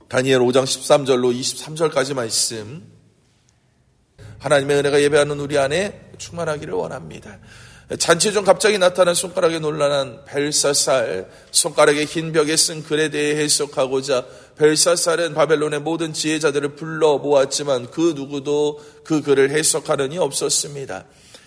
다니엘 5장 13절로 23절까지 말씀, 하나님의 은혜가 예배하는 우리 안에 충만하기를 원합니다. 잔치 중 갑자기 나타난 손가락에 논란한 벨사살, 손가락에 흰 벽에 쓴 글에 대해 해석하고자 벨사살은 바벨론의 모든 지혜자들을 불러 모았지만 그 누구도 그 글을 해석하는이 없었습니다.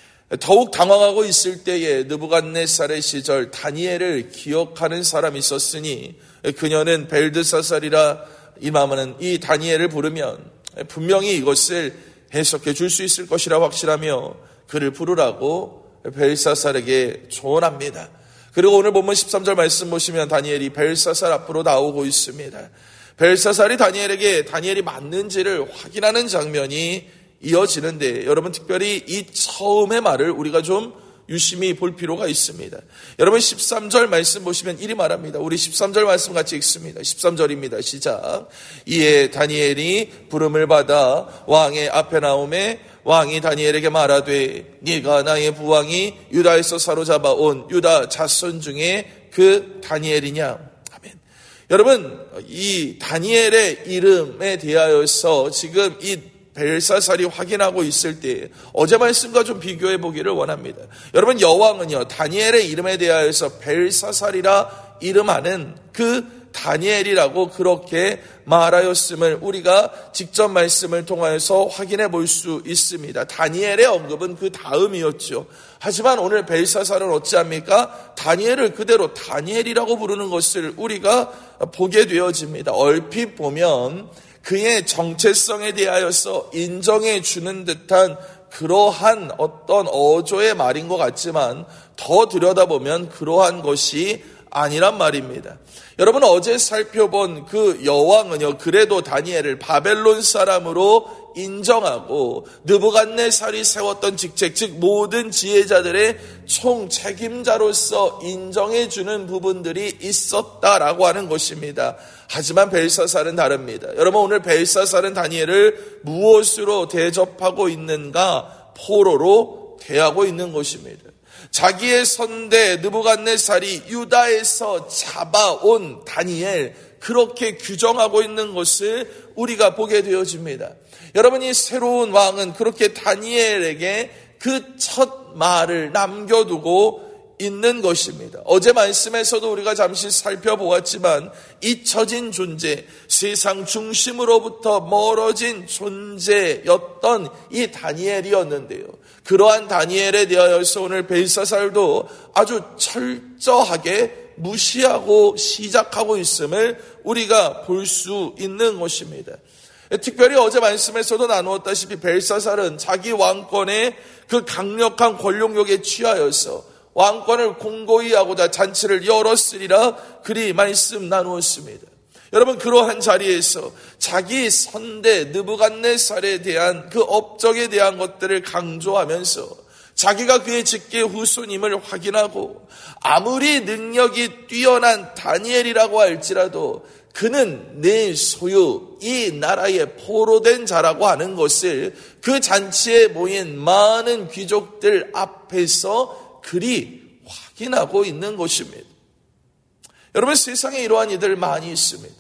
더욱 당황하고 있을 때에 느부갓네살의 시절 다니엘을 기억하는 사람이 있었으니 그녀는 벨드사살이라 이마마는 이 다니엘을 부르면 분명히 이것을 해석해 줄 수 있을 것이라 확신하며 그를 부르라고 벨사살에게 조언합니다. 그리고 오늘 본문 13절 말씀 보시면 다니엘이 벨사살 앞으로 나오고 있습니다. 벨사살이 다니엘에게 다니엘이 맞는지를 확인하는 장면이 이어지는데, 여러분 특별히 이 처음의 말을 우리가 좀 유심히 볼 필요가 있습니다. 여러분 13절 말씀 보시면 이리 말합니다. 우리 13절 말씀 같이 읽습니다. 13절입니다. 시작. 이에 다니엘이 부름을 받아 왕의 앞에 나오매 왕이 다니엘에게 말하되 네가 나의 부왕이 유다에서 사로잡아 온 유다 자손 중에 그 다니엘이냐. 아멘. 여러분 이 다니엘의 이름에 대하여서 지금 이 벨사살이 확인하고 있을 때 어제 말씀과 좀 비교해 보기를 원합니다. 여러분 여왕은요 다니엘의 이름에 대하여서 벨사살이라 이름하는 그 다니엘이라고 그렇게 말하였음을 우리가 직접 말씀을 통하여서 확인해 볼 수 있습니다. 다니엘의 언급은 그 다음이었죠. 하지만 오늘 벨사살은 어찌합니까? 다니엘을 그대로 다니엘이라고 부르는 것을 우리가 보게 되어집니다. 얼핏 보면 그의 정체성에 대하여서 인정해 주는 듯한 그러한 어떤 어조의 말인 것 같지만 더 들여다보면 그러한 것이 아니란 말입니다. 여러분 어제 살펴본 그 여왕은요 그래도 다니엘을 바벨론 사람으로 인정하고 느부갓네살이 세웠던 직책, 즉 모든 지혜자들의 총책임자로서 인정해 주는 부분들이 있었다라고 하는 것입니다. 하지만 벨사살은 다릅니다. 여러분 오늘 벨사살은 다니엘을 무엇으로 대접하고 있는가? 포로로 대하고 있는 것입니다. 자기의 선대 느부갓네살이 유다에서 잡아온 다니엘, 그렇게 규정하고 있는 것을 우리가 보게 되어집니다. 여러분 이 새로운 왕은 그렇게 다니엘에게 그 첫 말을 남겨두고 있는 것입니다. 어제 말씀에서도 우리가 잠시 살펴보았지만 잊혀진 존재, 세상 중심으로부터 멀어진 존재였던 이 다니엘이었는데요. 그러한 다니엘에 대하여서 오늘 벨사살도 아주 철저하게 무시하고 시작하고 있음을 우리가 볼 수 있는 것입니다. 특별히 어제 말씀에서도 나누었다시피 벨사살은 자기 왕권의 그 강력한 권력욕에 취하여서 왕권을 공고히 하고자 잔치를 열었으리라 그리 말씀 나누었습니다. 여러분 그러한 자리에서 자기 선대 느부갓네살에 대한 그 업적에 대한 것들을 강조하면서 자기가 그의 직계 후손임을 확인하고 아무리 능력이 뛰어난 다니엘이라고 할지라도 그는 내 소유 이 나라의 포로된 자라고 하는 것을 그 잔치에 모인 많은 귀족들 앞에서 그리 확인하고 있는 것입니다. 여러분 세상에 이러한 이들 많이 있습니다.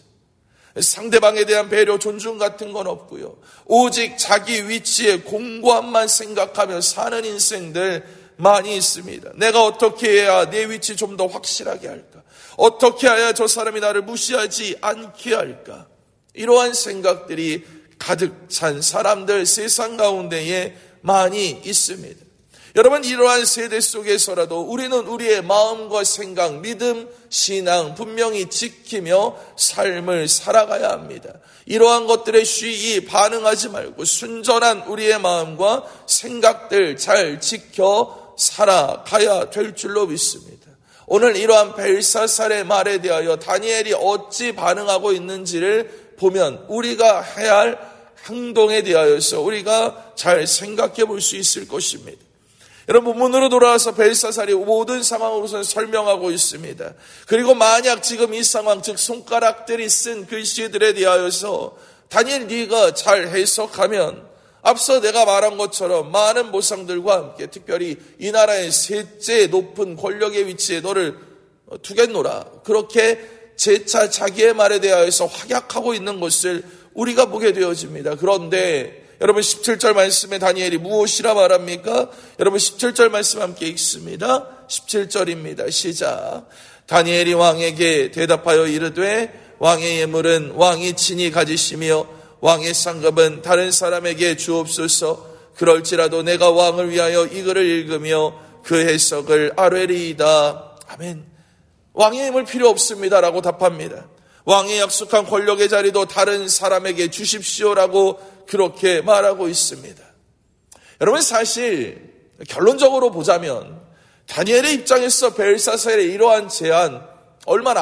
상대방에 대한 배려, 존중 같은 건 없고요. 오직 자기 위치의 공고함만 생각하며 사는 인생들 많이 있습니다. 내가 어떻게 해야 내 위치 좀 더 확실하게 할까? 어떻게 해야 저 사람이 나를 무시하지 않게 할까? 이러한 생각들이 가득 찬 사람들 세상 가운데에 많이 있습니다. 여러분 이러한 세대 속에서라도 우리는 우리의 마음과 생각, 믿음, 신앙 분명히 지키며 삶을 살아가야 합니다. 이러한 것들에 쉬이 반응하지 말고 순전한 우리의 마음과 생각들 잘 지켜 살아가야 될 줄로 믿습니다. 오늘 이러한 벨사살의 말에 대하여 다니엘이 어찌 반응하고 있는지를 보면 우리가 해야 할 행동에 대하여서 우리가 잘 생각해 볼 수 있을 것입니다. 여러분 본문으로 돌아와서 벨사살이 모든 상황으로서 설명하고 있습니다. 그리고 만약 지금 이 상황, 즉 손가락들이 쓴 글씨들에 대하여서 다니엘 네가 잘 해석하면 앞서 내가 말한 것처럼 많은 보상들과 함께 특별히 이 나라의 셋째 높은 권력의 위치에 너를 두겠노라. 그렇게 재차 자기의 말에 대하여서 확약하고 있는 것을 우리가 보게 되어집니다. 그런데 여러분 17절 말씀에 다니엘이 무엇이라 말합니까? 여러분 17절 말씀 함께 읽습니다. 17절입니다. 시작. 다니엘이 왕에게 대답하여 이르되 왕의 예물은 왕이 친히 가지시며 왕의 상급은 다른 사람에게 주옵소서. 그럴지라도 내가 왕을 위하여 이 글을 읽으며 그 해석을 아뢰리이다. 아멘. 왕의 예물 필요 없습니다라고 답합니다. 왕의 약속한 권력의 자리도 다른 사람에게 주십시오라고 그렇게 말하고 있습니다. 여러분 사실 결론적으로 보자면 다니엘의 입장에서 벨사살의 이러한 제안 얼마나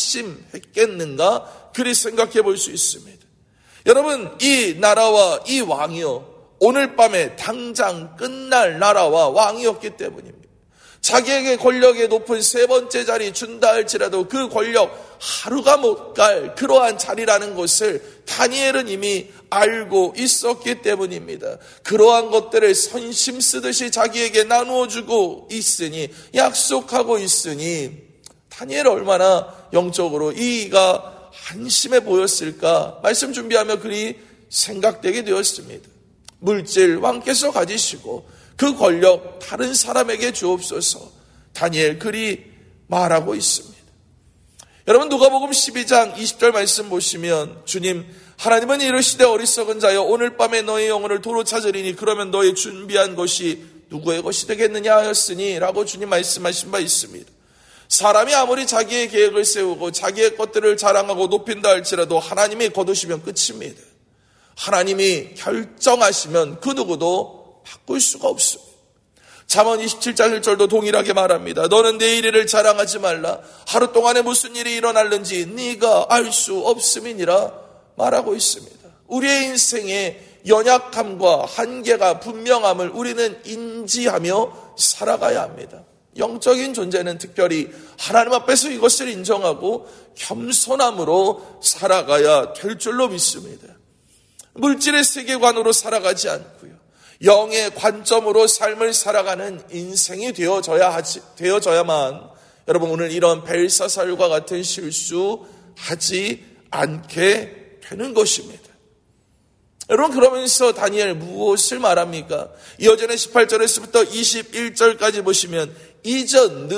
한심했겠는가 그리 생각해 볼 수 있습니다. 여러분 이 나라와 이 왕이요 오늘 밤에 당장 끝날 나라와 왕이었기 때문입니다. 자기에게 권력의 높은 세 번째 자리 준다 할지라도 그 권력 하루가 못 갈 그러한 자리라는 것을 다니엘은 이미 알고 있었기 때문입니다. 그러한 것들을 선심 쓰듯이 자기에게 나누어 주고 있으니 약속하고 있으니 다니엘 얼마나 영적으로 이가 한심해 보였을까 말씀 준비하며 그리 생각되게 되었습니다. 물질 왕께서 가지시고 그 권력 다른 사람에게 주옵소서. 다니엘 그리 말하고 있습니다. 여러분 누가복음 12장 20절 말씀 보시면 주님 하나님은 이르시되 어리석은 자여 오늘 밤에 너의 영혼을 도로 찾으리니 그러면 너의 준비한 것이 누구의 것이 되겠느냐 하였으니 라고 주님 말씀하신 바 있습니다. 사람이 아무리 자기의 계획을 세우고 자기의 것들을 자랑하고 높인다 할지라도 하나님이 거두시면 끝입니다. 하나님이 결정하시면 그 누구도 바꿀 수가 없습니다. 잠언 27장 1절도 동일하게 말합니다. 너는 내일 일을 자랑하지 말라. 하루 동안에 무슨 일이 일어날는지 네가 알 수 없음이니라 말하고 있습니다. 우리의 인생의 연약함과 한계가 분명함을 우리는 인지하며 살아가야 합니다. 영적인 존재는 특별히 하나님 앞에서 이것을 인정하고 겸손함으로 살아가야 될 줄로 믿습니다. 물질의 세계관으로 살아가지 않고요. 영의 관점으로 삶을 살아가는 인생이 되어져야만 여러분 오늘 이런 벨사살과 같은 실수하지 않게 되는 것입니다. 여러분 그러면서 다니엘 무엇을 말합니까? 이어지는 18절에서부터 21절까지 보시면 이전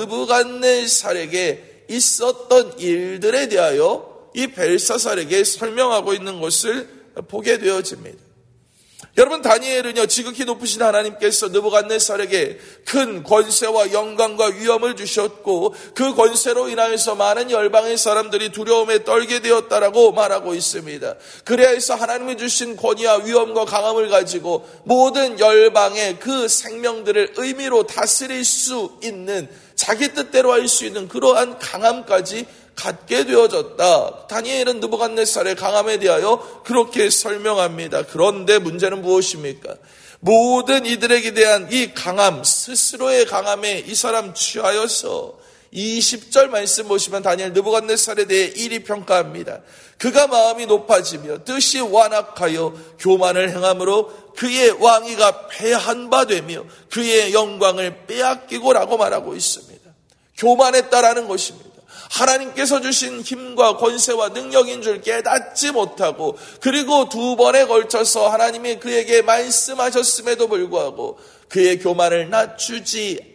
느부갓네살에게 있었던 일들에 대하여 이 벨사살에게 설명하고 있는 것을 보게 되어집니다. 여러분 다니엘은요 지극히 높으신 하나님께서 느부갓네살에게 큰 권세와 영광과 위엄을 주셨고 그 권세로 인하여서 많은 열방의 사람들이 두려움에 떨게 되었다라고 말하고 있습니다. 그래서 하나님이 주신 권위와 위엄과 강함을 가지고 모든 열방의 그 생명들을 의미로 다스릴 수 있는 자기 뜻대로 할 수 있는 그러한 강함까지 갖게 되어졌다. 다니엘은 느부갓네살의 강함에 대하여 그렇게 설명합니다. 그런데 문제는 무엇입니까? 모든 이들에게 대한 이 강함, 스스로의 강함에 이 사람 취하여서 20절 말씀 보시면 다니엘 느부갓네살에 대해 이리 평가합니다. 그가 마음이 높아지며 뜻이 완악하여 교만을 행함으로 그의 왕위가 패한 바 되며 그의 영광을 빼앗기고라고 말하고 있습니다. 교만했다라는 것입니다. 하나님께서 주신 힘과 권세와 능력인 줄 깨닫지 못하고 그리고 두 번에 걸쳐서 하나님이 그에게 말씀하셨음에도 불구하고 그의 교만을 낮추지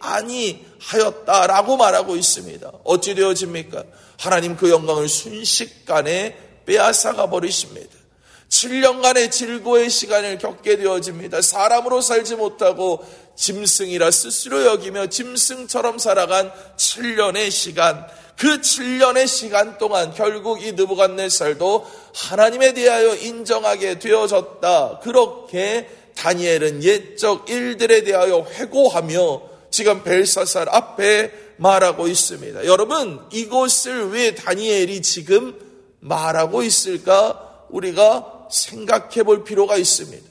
아니하였다라고 말하고 있습니다. 어찌 되어집니까? 하나님 그 영광을 순식간에 빼앗아가 버리십니다. 7년간의 질고의 시간을 겪게 되어집니다. 사람으로 살지 못하고 짐승이라 스스로 여기며 짐승처럼 살아간 7년의 시간, 그 7년의 시간 동안 결국 이 느부갓네살도 하나님에 대하여 인정하게 되어졌다. 그렇게 다니엘은 옛적 일들에 대하여 회고하며 지금 벨사살 앞에 말하고 있습니다. 여러분 이것을 왜 다니엘이 지금 말하고 있을까? 우리가 생각해 볼 필요가 있습니다.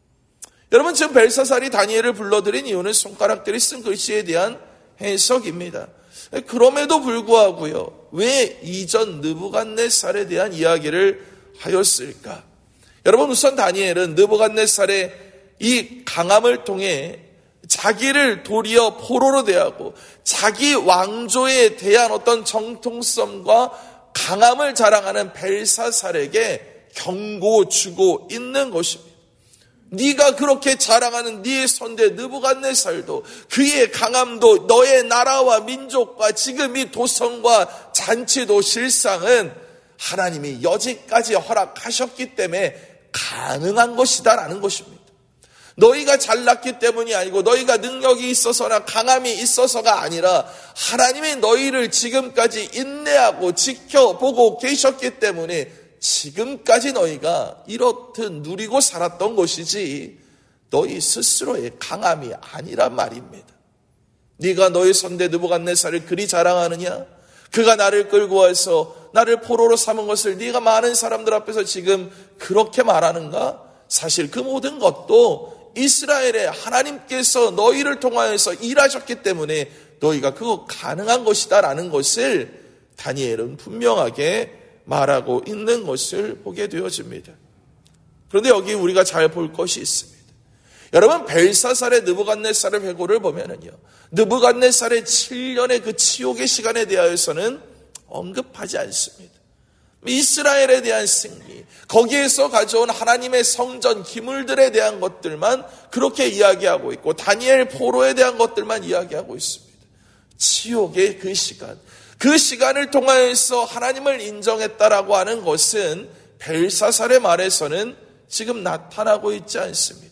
여러분 지금 벨사살이 다니엘을 불러들인 이유는 손가락들이 쓴 글씨에 대한 해석입니다. 그럼에도 불구하고요, 왜 이전 느부갓네살에 대한 이야기를 하였을까? 여러분 우선 다니엘은 느부갓네살의 이 강함을 통해 자기를 도리어 포로로 대하고 자기 왕조에 대한 어떤 정통성과 강함을 자랑하는 벨사살에게 경고 주고 있는 것입니다. 네가 그렇게 자랑하는 네의 선대 느부갓네살도 그의 강함도 너의 나라와 민족과 지금 이 도성과 잔치도 실상은 하나님이 여지까지 허락하셨기 때문에 가능한 것이다라는 것입니다. 너희가 잘났기 때문이 아니고 너희가 능력이 있어서나 강함이 있어서가 아니라 하나님이 너희를 지금까지 인내하고 지켜보고 계셨기 때문에 지금까지 너희가 이렇듯 누리고 살았던 것이지 너희 스스로의 강함이 아니란 말입니다. 네가 너의 선대 느부갓네살을 그리 자랑하느냐? 그가 나를 끌고 와서 나를 포로로 삼은 것을 네가 많은 사람들 앞에서 지금 그렇게 말하는가? 사실 그 모든 것도 이스라엘의 하나님께서 너희를 통하여서 일하셨기 때문에 너희가 그거 가능한 것이다 라는 것을 다니엘은 분명하게 말하고 있는 것을 보게 되어집니다. 그런데 여기 우리가 잘 볼 것이 있습니다. 여러분, 벨사살의 느부갓네살의 회고를 보면은요, 느부갓네살의 7년의 그 치욕의 시간에 대하여서는 언급하지 않습니다. 이스라엘에 대한 승리, 거기에서 가져온 하나님의 성전 기물들에 대한 것들만 그렇게 이야기하고 있고 다니엘 포로에 대한 것들만 이야기하고 있습니다. 치욕의 그 시간, 그 시간을 통하여서 하나님을 인정했다라고 하는 것은 벨사살의 말에서는 지금 나타나고 있지 않습니다.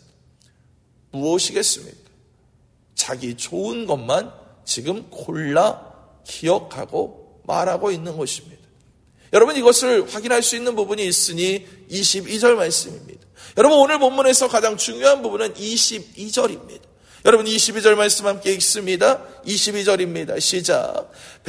무엇이겠습니까? 자기 좋은 것만 지금 골라 기억하고 말하고 있는 것입니다. 여러분, 이것을 확인할 수 있는 부분이 있으니 22절 말씀입니다. 여러분, 오늘 본문에서 가장 중요한 부분은 22절입니다. 여러분, 22절 말씀 함께 읽습니다. 22절입니다. 시작.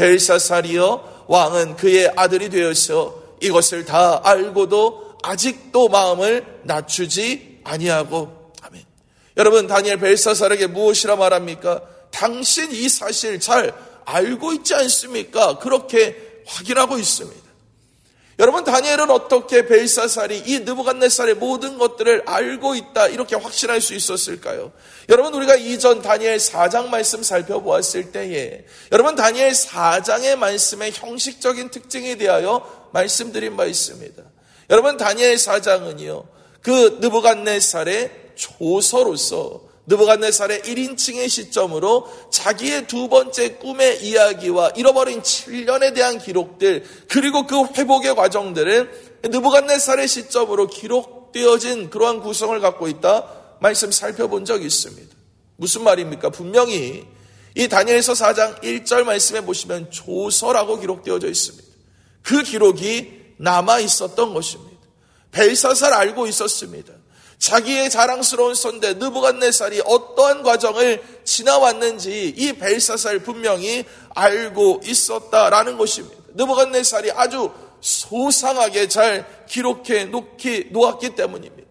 벨사살이여, 왕은 그의 아들이 되어서 이것을 다 알고도 아직도 마음을 낮추지 아니하고. 아멘. 여러분, 다니엘 벨사살에게 무엇이라 말합니까? 당신 이 사실 잘 알고 있지 않습니까? 그렇게 확인하고 있습니다. 여러분, 다니엘은 어떻게 벨사살이 이 느부갓네살의 모든 것들을 알고 있다 이렇게 확신할 수 있었을까요? 여러분, 우리가 이전 다니엘 4장 말씀 살펴보았을 때에 여러분, 다니엘 4장의 말씀의 형식적인 특징에 대하여 말씀드린 바 있습니다. 여러분, 다니엘 4장은요, 그 느부갓네살의 조서로서 느부갓네살의 1인칭의 시점으로 자기의 두 번째 꿈의 이야기와 잃어버린 7년에 대한 기록들, 그리고 그 회복의 과정들은 느부갓네살의 시점으로 기록되어진 그러한 구성을 갖고 있다 말씀 살펴본 적이 있습니다. 무슨 말입니까? 분명히 이 다니엘서 4장 1절 말씀에 보시면 조서라고 기록되어져 있습니다. 그 기록이 남아 있었던 것입니다. 벨사살 알고 있었습니다. 자기의 자랑스러운 선대 느부갓네살이 어떠한 과정을 지나왔는지 이 벨사살 분명히 알고 있었다라는 것입니다. 느부갓네살이 아주 소상하게 잘 기록해 놓았기 때문입니다.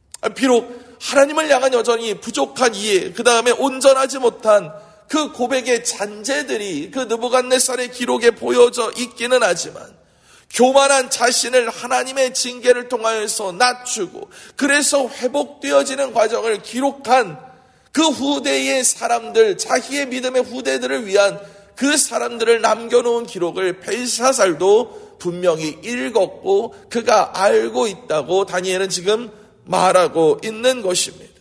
비록 하나님을 향한 여전히 부족한 이해, 그 다음에 온전하지 못한 그 고백의 잔재들이 그 느부갓네살의 기록에 보여져 있기는 하지만 교만한 자신을 하나님의 징계를 통하여서 낮추고 그래서 회복되어지는 과정을 기록한 그 후대의 사람들, 자기의 믿음의 후대들을 위한 그 사람들을 남겨놓은 기록을 벨사살도 분명히 읽었고 그가 알고 있다고 다니엘은 지금 말하고 있는 것입니다.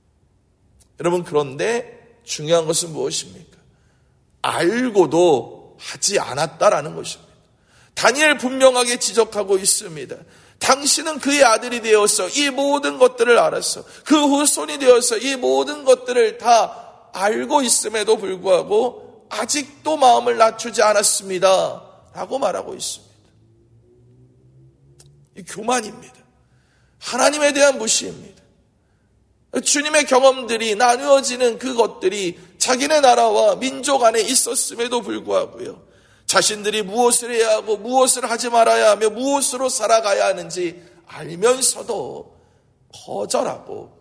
여러분, 그런데 중요한 것은 무엇입니까? 알고도 하지 않았다라는 것입니다. 다니엘 분명하게 지적하고 있습니다. 당신은 그의 아들이 되어서 이 모든 것들을 알았어. 그 후손이 되어서 이 모든 것들을 다 알고 있음에도 불구하고 아직도 마음을 낮추지 않았습니다 라고 말하고 있습니다. 이 교만입니다. 하나님에 대한 무시입니다. 주님의 경험들이 나누어지는 그것들이 자기네 나라와 민족 안에 있었음에도 불구하고요, 자신들이 무엇을 해야 하고 무엇을 하지 말아야 하며 무엇으로 살아가야 하는지 알면서도 거절하고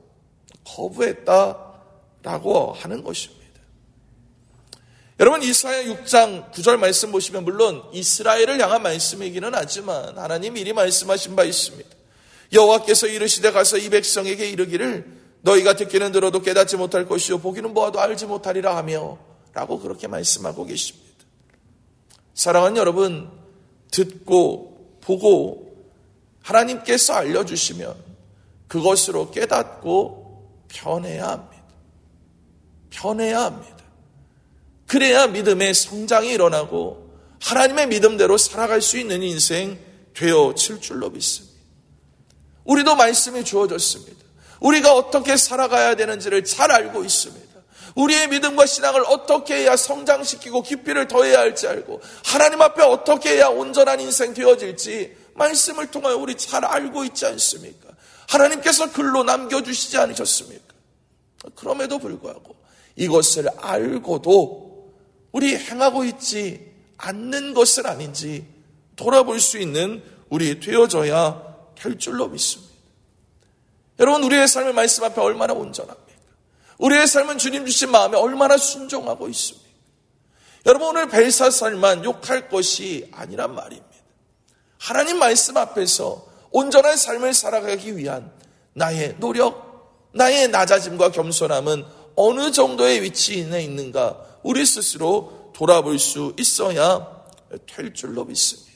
거부했다라고 하는 것입니다. 여러분, 이사야 6장 9절 말씀 보시면 물론 이스라엘을 향한 말씀이기는 하지만 하나님 미리 말씀하신 바 있습니다. 여호와께서 이르시되 가서 이 백성에게 이르기를 너희가 듣기는 들어도 깨닫지 못할 것이요 보기는 보아도 알지 못하리라 하며 라고 그렇게 말씀하고 계십니다. 사랑하는 여러분, 듣고 보고 하나님께서 알려주시면 그것으로 깨닫고 변해야 합니다. 변해야 합니다. 그래야 믿음의 성장이 일어나고 하나님의 믿음대로 살아갈 수 있는 인생 되어질 줄로 믿습니다. 우리도 말씀이 주어졌습니다. 우리가 어떻게 살아가야 되는지를 잘 알고 있습니다. 우리의 믿음과 신앙을 어떻게 해야 성장시키고 깊이를 더해야 할지 알고 하나님 앞에 어떻게 해야 온전한 인생 되어질지 말씀을 통하여 우리 잘 알고 있지 않습니까? 하나님께서 글로 남겨주시지 않으셨습니까? 그럼에도 불구하고 이것을 알고도 우리 행하고 있지 않는 것은 아닌지 돌아볼 수 있는 우리 되어져야 될 줄로 믿습니다. 여러분, 우리의 삶의 말씀 앞에 얼마나 온전합니까? 우리의 삶은 주님 주신 마음에 얼마나 순종하고 있습니까? 여러분, 오늘 벨사살만 욕할 것이 아니란 말입니다. 하나님 말씀 앞에서 온전한 삶을 살아가기 위한 나의 노력, 나의 낮아짐과 겸손함은 어느 정도의 위치에 있는가 우리 스스로 돌아볼 수 있어야 될 줄로 믿습니다.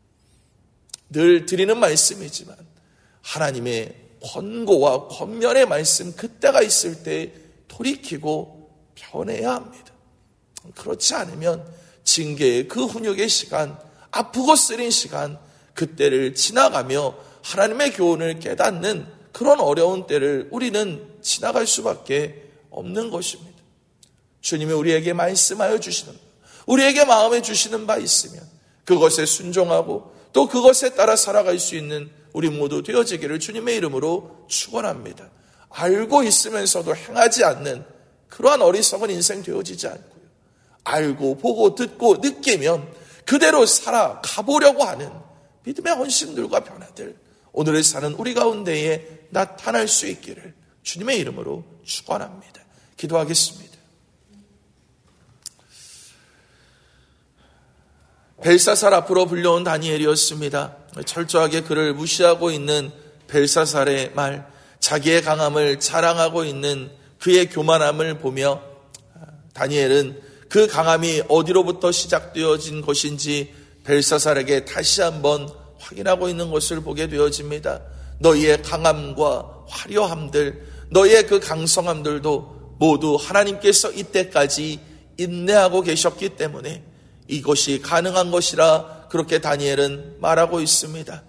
늘 드리는 말씀이지만 하나님의 권고와 권면의 말씀 그때가 있을 때 돌이키고 변해야 합니다. 그렇지 않으면 징계의 그 훈육의 시간, 아프고 쓰린 시간, 그때를 지나가며 하나님의 교훈을 깨닫는 그런 어려운 때를 우리는 지나갈 수밖에 없는 것입니다. 주님이 우리에게 말씀하여 주시는, 우리에게 마음에 주시는 바 있으면 그것에 순종하고 또 그것에 따라 살아갈 수 있는 우리 모두 되어지기를 주님의 이름으로 축원합니다. 알고 있으면서도 행하지 않는 그러한 어리석은 인생 되어지지 않고요. 알고 보고 듣고 느끼면 그대로 살아가보려고 하는 믿음의 헌신들과 변화들 오늘을 사는 우리 가운데에 나타날 수 있기를 주님의 이름으로 축원합니다. 기도하겠습니다. 벨사살 앞으로 불려온 다니엘이었습니다. 철저하게 그를 무시하고 있는 벨사살의 말, 자기의 강함을 자랑하고 있는 그의 교만함을 보며 다니엘은 그 강함이 어디로부터 시작되어진 것인지 벨사살에게 다시 한번 확인하고 있는 것을 보게 되어집니다. 너희의 강함과 화려함들, 너희의 그 강성함들도 모두 하나님께서 이때까지 인내하고 계셨기 때문에 이것이 가능한 것이라 그렇게 다니엘은 말하고 있습니다.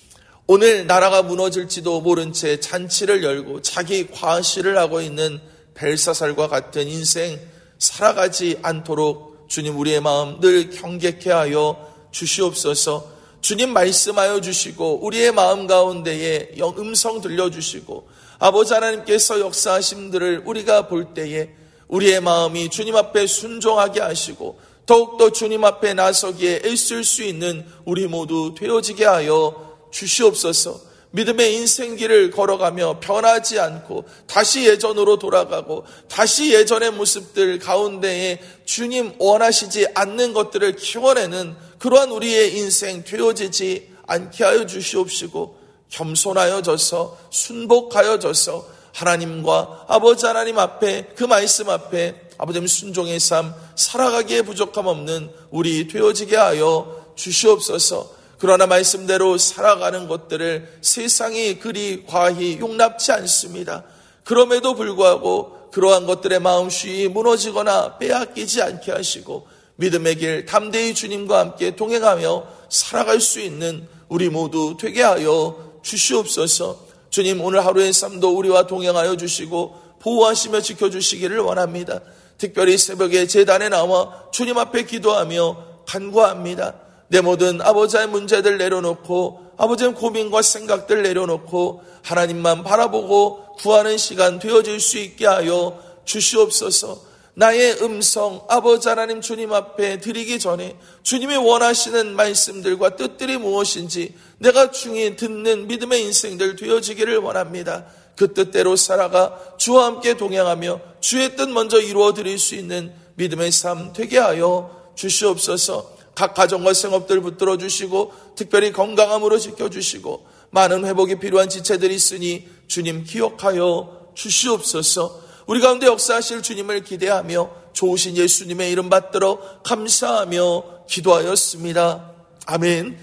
오늘 나라가 무너질지도 모른 채 잔치를 열고 자기 과시를 하고 있는 벨사살과 같은 인생 살아가지 않도록 주님 우리의 마음 늘 경계케 하여 주시옵소서. 주님 말씀하여 주시고 우리의 마음 가운데에 음성 들려주시고 아버지 하나님께서 역사하심들을 우리가 볼 때에 우리의 마음이 주님 앞에 순종하게 하시고 더욱더 주님 앞에 나서기에 애쓸 수 있는 우리 모두 되어지게 하여 주시옵소서. 믿음의 인생길을 걸어가며 변하지 않고 다시 예전으로 돌아가고 다시 예전의 모습들 가운데에 주님 원하시지 않는 것들을 키워내는 그러한 우리의 인생 되어지지 않게 하여 주시옵시고 겸손하여져서 순복하여져서 하나님과 아버지 하나님 앞에 그 말씀 앞에 아버지 순종의 삶 살아가기에 부족함 없는 우리 되어지게 하여 주시옵소서. 그러나 말씀대로 살아가는 것들을 세상이 그리 과히 용납치 않습니다. 그럼에도 불구하고 그러한 것들의 마음쉬이 무너지거나 빼앗기지 않게 하시고 믿음의 길 담대히 주님과 함께 동행하며 살아갈 수 있는 우리 모두 되게 하여 주시옵소서. 주님 오늘 하루의 삶도 우리와 동행하여 주시고 보호하시며 지켜주시기를 원합니다. 특별히 새벽에 제단에 나와 주님 앞에 기도하며 간구합니다. 내 모든 아버지의 문제들 내려놓고 아버지의 고민과 생각들 내려놓고 하나님만 바라보고 구하는 시간 되어질 수 있게 하여 주시옵소서. 나의 음성 아버지 하나님 주님 앞에 드리기 전에 주님이 원하시는 말씀들과 뜻들이 무엇인지 내가 중히 듣는 믿음의 인생들 되어지기를 원합니다. 그 뜻대로 살아가 주와 함께 동행하며 주의 뜻 먼저 이루어 드릴 수 있는 믿음의 삶 되게 하여 주시옵소서. 각 가정과 생업들 붙들어 주시고 특별히 건강함으로 지켜주시고 많은 회복이 필요한 지체들이 있으니 주님 기억하여 주시옵소서. 우리 가운데 역사하실 주님을 기대하며 좋으신 예수님의 이름 받들어 감사하며 기도하였습니다. 아멘.